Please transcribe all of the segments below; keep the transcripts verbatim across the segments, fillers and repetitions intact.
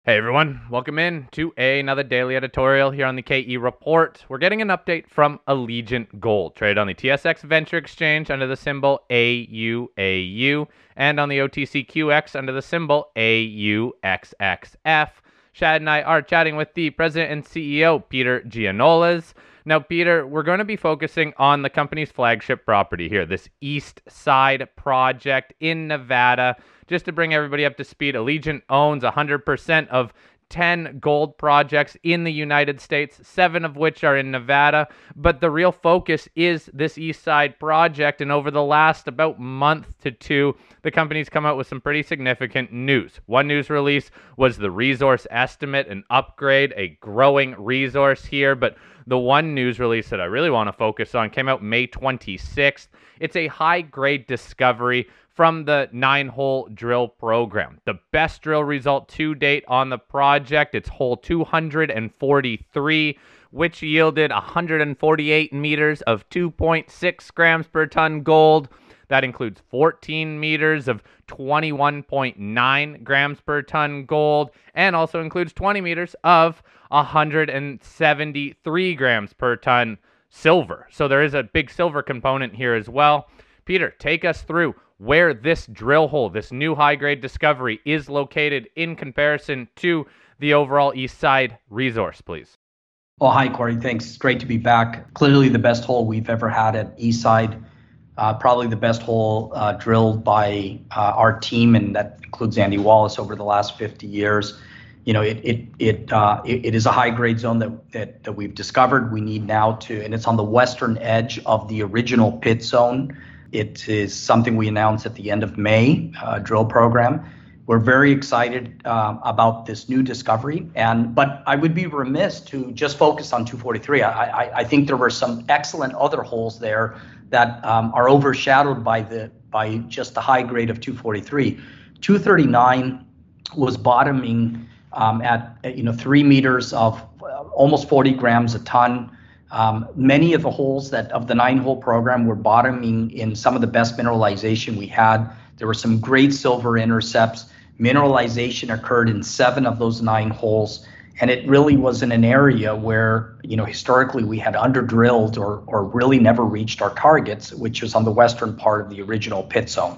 Hey everyone, welcome in to another daily editorial here on the K E Report. We're getting an update from Allegiant Gold, traded on the T S X Venture Exchange under the symbol A U A U and on the O T C Q X under the symbol A U X X F. Shad and I are chatting with the president and C E O, Peter Gianolas. Now, Peter, we're going to be focusing on the company's flagship property here, this East Side project in Nevada. Just to bring everybody up to speed, Allegiant owns one hundred percent of ten gold projects in the United States, seven of which are in Nevada. But the real focus is this East Side project. And over the last about month to two, the company's come out with some pretty significant news. One news release was the resource estimate, an upgrade, a growing resource here. But the one news release that I really want to focus on came out May twenty-sixth. It's a high-grade discovery from the nine-hole drill program. The best drill result to date on the project, it's hole two hundred forty-three, which yielded one hundred forty-eight meters of two point six grams per ton gold. That includes fourteen meters of twenty-one point nine grams per ton gold, and also includes twenty meters of one hundred seventy-three grams per ton silver. So there is a big silver component here as well. Peter, take us through where this drill hole, this new high-grade discovery, is located in comparison to the overall East Side resource, please. Well, hi, Corey. Thanks. It's great to be back. Clearly the best hole we've ever had at East Side. Uh, probably the best hole uh, drilled by uh, our team, and that includes Andy Wallace over the last fifty years. You know, it it it uh, it, it is a high-grade zone that, that that we've discovered. We need now to, and it's on the western edge of the original pit zone. It is something we announced at the end of May, uh, drill program. We're very excited uh, about this new discovery, and but I would be remiss to just focus on two forty-three. I, I, I think there were some excellent other holes there that um, are overshadowed by the by just the high grade of two forty-three. two thirty-nine was bottoming um, at you know three meters of uh, almost forty grams a ton. Um, many of the holes that of the nine-hole program were bottoming in some of the best mineralization we had. There were some great silver intercepts. Mineralization occurred in seven of those nine holes, and it really was in an area where, you know, historically we had under-drilled or or really never reached our targets, which was on the western part of the original pit zone.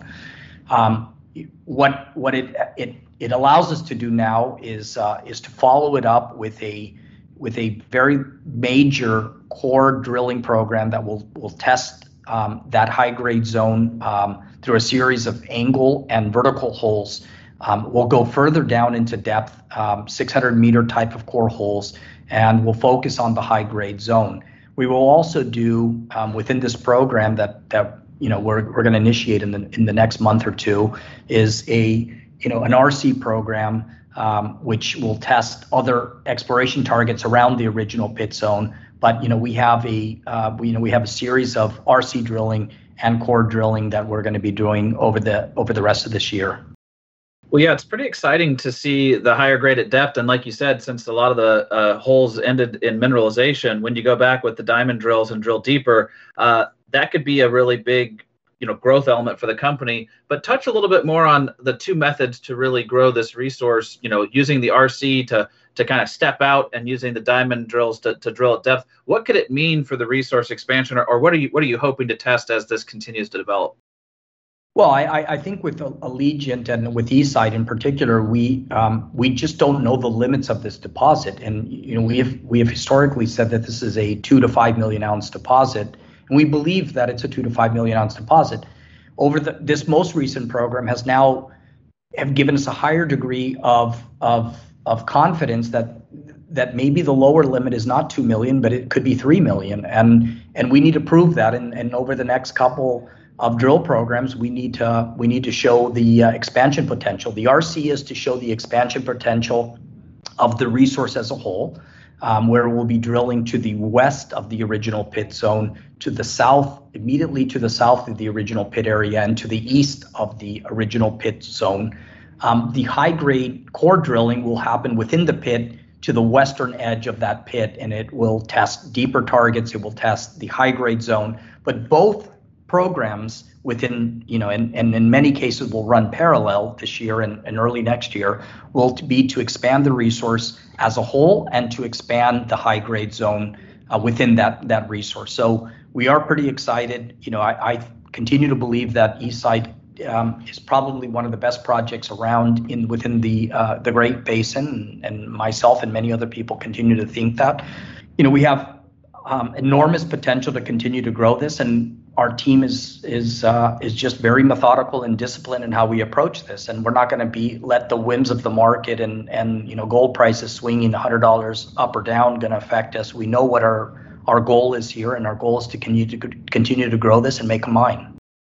Um, what what it it it allows us to do now is uh, is to follow it up with a with a very major core drilling program that will will test um, that high grade zone um, through a series of angle and vertical holes. Um, we'll go further down into depth, um, six hundred meter type of core holes, and we'll focus on the high grade zone. We will also do um, within this program that that you know we're we're going to initiate in the in the next month or two is a you know an R C program. Um, which will test other exploration targets around the original pit zone. But you know we have a uh, we, you know we have a series of R C drilling and core drilling that we're going to be doing over the over the rest of this year. Well, yeah, it's pretty exciting to see the higher grade at depth. And like you said, since a lot of the uh, holes ended in mineralization, when you go back with the diamond drills and drill deeper, uh, that could be a really big you know, growth element for the company. But touch a little bit more on the two methods to really grow this resource, you know, using the R C to to kind of step out and using the diamond drills to, to drill at depth. What could it mean for the resource expansion, or, or what are you what are you hoping to test as this continues to develop? Well, I, I think with Allegiant and with East Side in particular, we um, we just don't know the limits of this deposit. And you know, we have we have historically said that this is a two to five million ounce deposit. And we believe that it's a two to five million ounce deposit. Over the, this most recent program has now have given us a higher degree of of of confidence that that maybe the lower limit is not two million, but it could be three million. And and we need to prove that. And, and over the next couple of drill programs, we need to we need to show the uh, expansion potential. The R C is to show the expansion potential of the resource as a whole. Um, where we'll be drilling to the west of the original pit zone, to the south, immediately to the south of the original pit area, and to the east of the original pit zone. Um, the high-grade core drilling will happen within the pit to the western edge of that pit, and it will test deeper targets. It will test the high-grade zone. But both programs within, you know, and, and in many cases will run parallel this year and, and early next year, will to be to expand the resource as a whole and to expand the high grade zone uh, within that that resource. So we are pretty excited. You know, I, I continue to believe that Eastside um, is probably one of the best projects around in within the uh, the Great Basin, and, and myself and many other people continue to think that. You know, we have um, enormous potential to continue to grow this, and our team is is uh, is just very methodical and disciplined in how we approach this, and we're not going to be let the whims of the market and and you know gold prices swinging one hundred dollars up or down going to affect us. We know what our our goal is here, and our goal is to continue to continue to grow this and make a mine.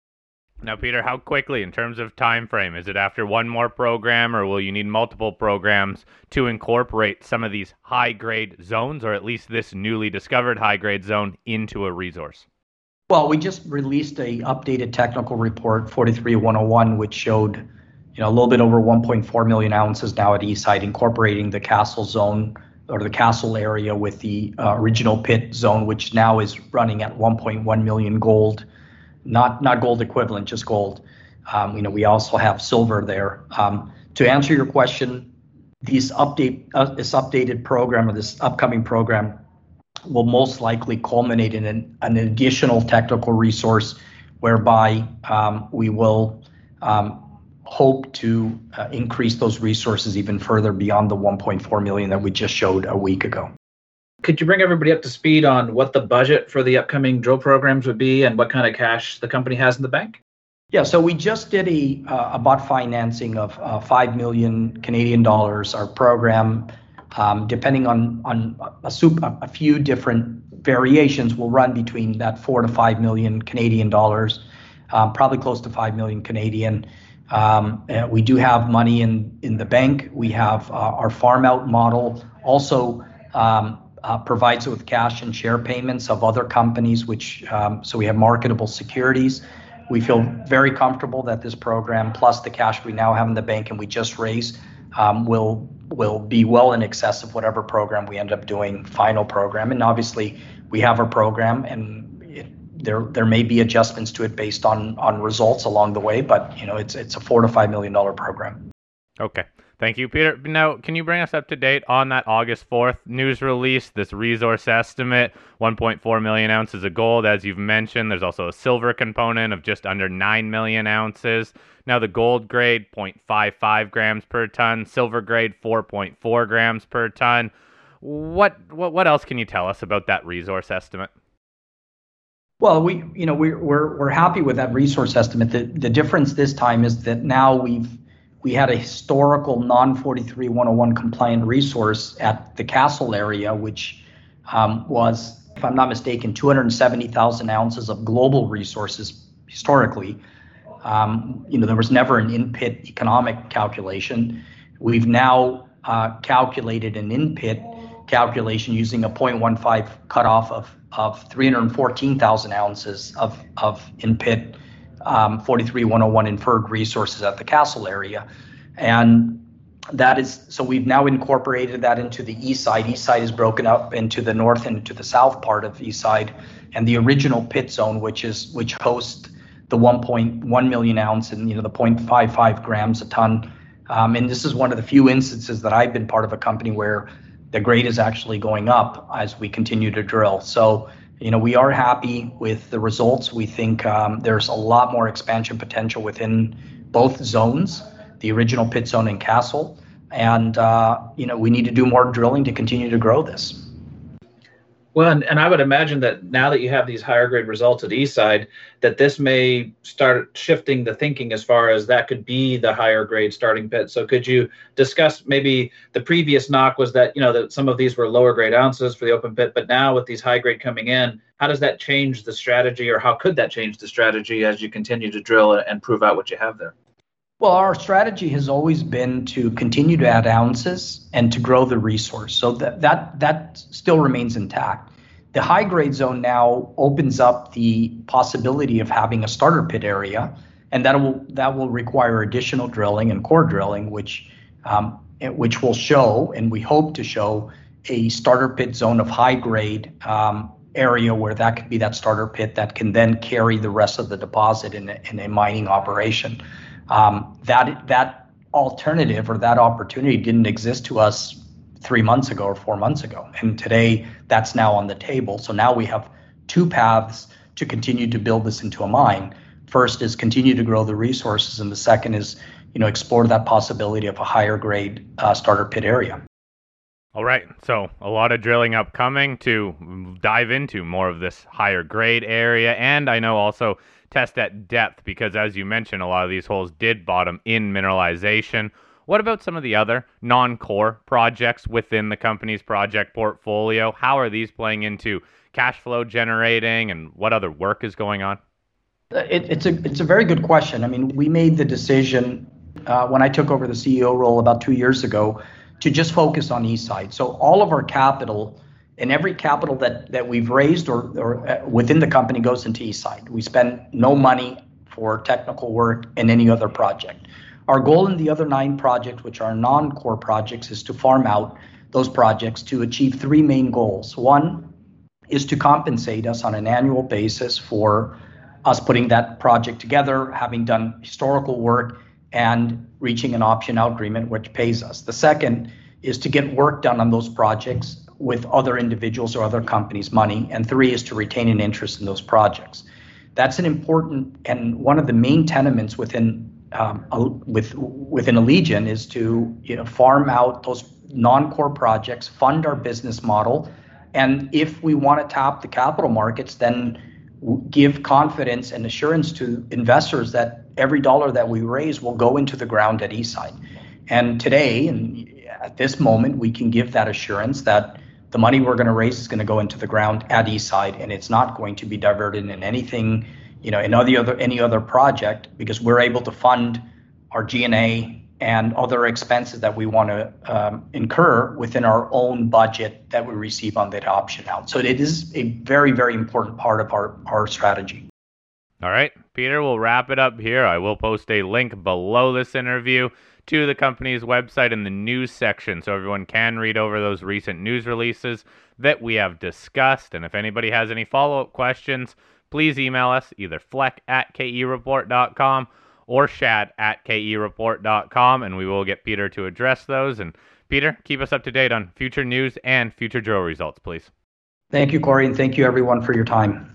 Now, Peter, how quickly, in terms of time frame, is it after one more program, or will you need multiple programs to incorporate some of these high grade zones, or at least this newly discovered high grade zone, into a resource? Well, we just released a updated technical report, forty-three one oh one, which showed, you know, a little bit over one point four million ounces now at Eastside, incorporating the Castle zone or the Castle area with the uh, original pit zone, which now is running at one point one million gold, not not gold equivalent, just gold. Um, you know, we also have silver there. Um, to answer your question, these update uh, this updated program or this upcoming program will most likely culminate in an, an additional technical resource whereby um, we will um, hope to uh, increase those resources even further beyond the one point four million that we just showed a week ago. Could you bring everybody up to speed on what the budget for the upcoming drill programs would be and what kind of cash the company has in the bank? Yeah, so we just did a, uh, a bought financing of uh, five million Canadian dollars. Our program, Um, depending on on a, soup, a few different variations, will run between that four to five million Canadian dollars, um, probably close to five million Canadian. Um, we do have money in in the bank. We have uh, our farm out model also um, uh, provides it with cash and share payments of other companies, which um, so we have marketable securities. We feel very comfortable that this program, plus the cash we now have in the bank and we just raised, um, will will be well in excess of whatever program we end up doing, final program. And obviously we have our program, and it, there there may be adjustments to it based on on results along the way, but you know it's it's a four to five million dollar program. Okay. Thank you, Peter. Now, can you bring us up to date on that August fourth news release, this resource estimate, one point four million ounces of gold, as you've mentioned. There's also a silver component of just under nine million ounces. Now, the gold grade, zero point five five grams per ton, silver grade, four point four grams per ton. What, what, what else can you tell us about that resource estimate? Well, we, you know, we're, we're, we're happy with that resource estimate. The, the difference this time is that now we've, we had a historical non forty-three one oh one compliant resource at the Castle area, which um, was, if I'm not mistaken, two hundred seventy thousand ounces of global resources historically. Um, you know, there was never an in-pit economic calculation. We've now uh, calculated an in-pit calculation using a zero point one five cutoff of, of three hundred fourteen thousand ounces of, of in-pit Um, forty-three one oh one inferred resources at the Castle area. And that is, so we've now incorporated that into the east side. East side is broken up into the north and into the south part of east side, and the original pit zone, which is which hosts the one point one million ounce and you know the zero point five five grams a ton. Um, and this is one of the few instances that I've been part of a company where the grade is actually going up as we continue to drill. So you know, we are happy with the results. We think um, there's a lot more expansion potential within both zones, the original pit zone and Castle. And, uh, you know, we need to do more drilling to continue to grow this. Well, and, and I would imagine that now that you have these higher grade results at Eastside, that this may start shifting the thinking as far as that could be the higher grade starting pit. So could you discuss maybe the previous knock was that, you know, that some of these were lower grade ounces for the open pit, but now with these high grade coming in, how does that change the strategy, or how could that change the strategy as you continue to drill and prove out what you have there? Well, our strategy has always been to continue to add ounces and to grow the resource. So that that that still remains intact. The high grade zone now opens up the possibility of having a starter pit area, and that will that will require additional drilling and core drilling, which um, which will show, and we hope to show, a starter pit zone of high grade um, area where that could be that starter pit that can then carry the rest of the deposit in a, in a mining operation. Um, that that alternative or that opportunity didn't exist to us three months ago or four months ago, and today that's now on the table. So now we have two paths to continue to build this into a mine. First is continue to grow the resources, and the second is, you know, explore that possibility of a higher grade uh, starter pit area. All right, so a lot of drilling upcoming to dive into more of this higher grade area, and I know also test at depth, because as you mentioned, a lot of these holes did bottom in mineralization. What about some of the other non-core projects within the company's project portfolio? How are these playing into cash flow generating, and what other work is going on? It, it's a it's a very good question. I mean, we made the decision uh, when I took over the C E O role about two years ago to just focus on Eastside. So all of our capital and every capital that that we've raised or or uh, within the company goes into Eastside. We spend no money for technical work in any other project. Our goal in the other nine projects, which are non-core projects, is to farm out those projects to achieve three main goals. One is to compensate us on an annual basis for us putting that project together, having done historical work, and reaching an option out agreement which pays us. The second is to get work done on those projects with other individuals or other companies' money. And three is to retain an interest in those projects. That's an important, and one of the main tenements within um, with within Allegiant is to, you know, farm out those non-core projects, fund our business model, and if we want to tap the capital markets, then give confidence and assurance to investors that every dollar that we raise will go into the ground at Eastside. And today, and at this moment, we can give that assurance that the money we're going to raise is going to go into the ground at Eastside, and it's not going to be diverted in anything, you know, in any other any other project, because we're able to fund our G and A and other expenses that we want to um, incur within our own budget that we receive on that option out. So it is a very, very important part of our, our strategy. All right, Peter, we'll wrap it up here. I will post a link below this interview to the company's website in the news section, so everyone can read over those recent news releases that we have discussed. And if anybody has any follow-up questions, please email us either fleck at k e report dot com or shad at k e report dot com, and we will get Peter to address those. And Peter, keep us up to date on future news and future drill results, please. Thank you, Corey, and thank you everyone for your time.